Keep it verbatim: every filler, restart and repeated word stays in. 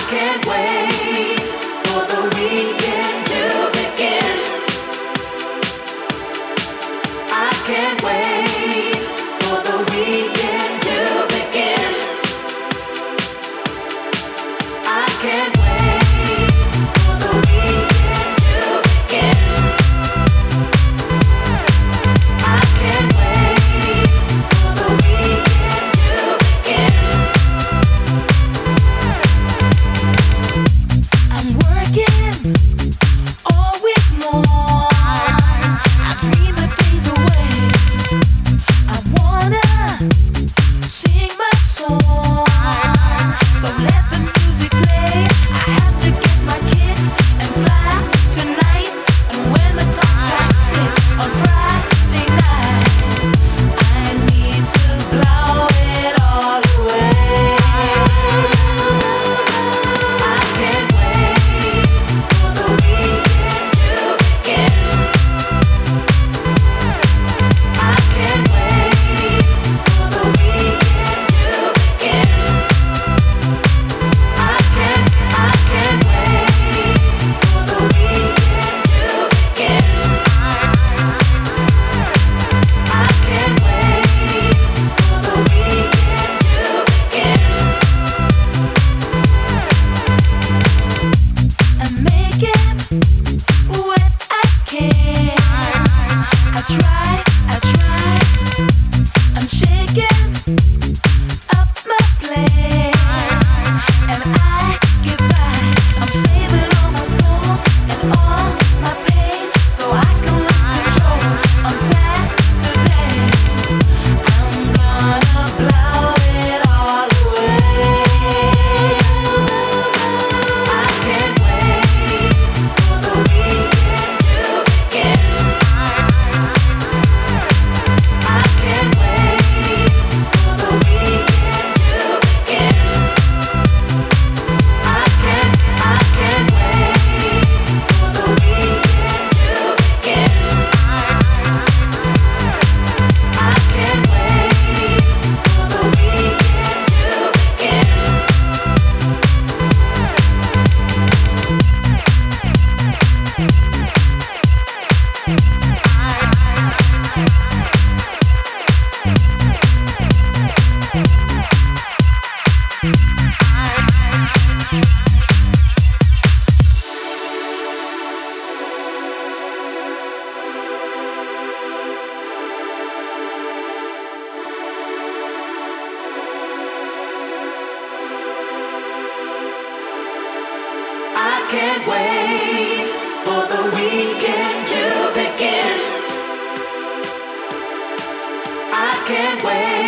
can't wait for the weekend to begin. I can't wait for the weekend to begin. I can't wait for the weekend to begin. I can't wait for the weekend to begin. I'm working all week long. I dream the days away. I wanna sing my song, so let the music play. I have to get my kids and fly tonight. And when the clock strikes six on Friday night, I need to blow it all away. I can't wait for the weekend to begin. I can't wait for the weekend to begin. I can't, I can't wait for the weekend to begin. I can't wait for the weekend to begin. I'm making what I can. I try, I try. I'm shaking up my plane, and I get by. I'm saving all my soul and all my pain, so I can lose control on Saturday. I'm gonna blow it all away. I can't wait for the weekend to begin. I can't wait for the weekend to begin. I can't, I can't wait for the weekend to begin. I can't wait for the weekend to begin. I can't wait for the weekend to begin. I can't wait.